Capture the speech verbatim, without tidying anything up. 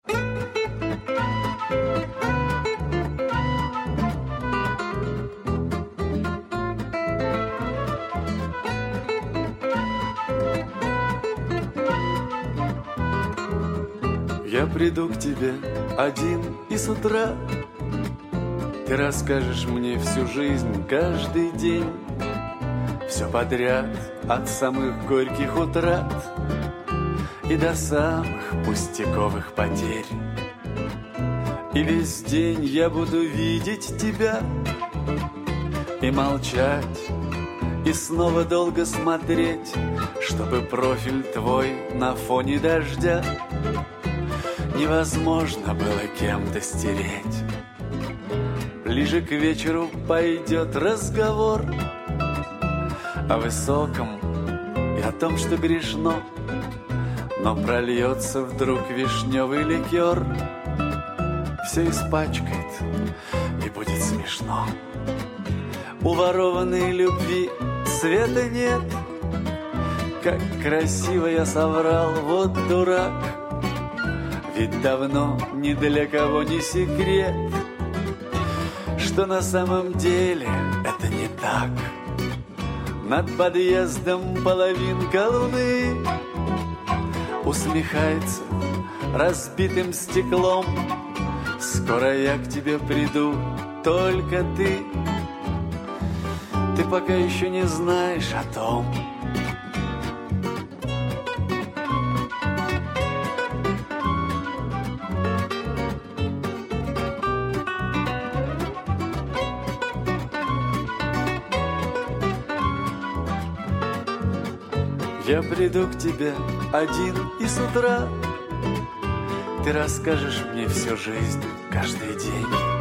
Я приду к тебе один и с утра ты расскажешь мне всю жизнь, каждый день, все подряд, от самых горьких утрат и до самых пустяковых потерь. И весь день я буду видеть тебя и молчать, и снова долго смотреть, чтобы профиль твой на фоне дождя невозможно было кем-то стереть. Ближе к вечеру пойдет разговор о высоком и о том, что грешно, но прольется вдруг вишневый ликер, все испачкает и будет смешно. У ворованной любви света нет, как красиво я соврал, вот дурак. Ведь давно ни для кого не секрет, что на самом деле это не так. Над подъездом половинка луны усмехается разбитым стеклом. Скоро я к тебе приду, только ты, ты пока еще не знаешь о том. Я приду к тебе один и с утра ты расскажешь мне всю жизнь, каждый день.